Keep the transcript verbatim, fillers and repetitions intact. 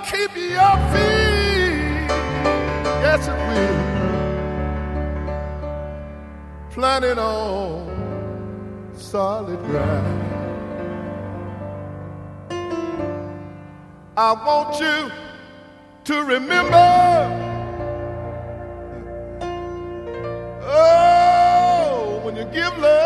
keep your feet, yes it will, planted on solid ground. I want you to remember, oh, when you give love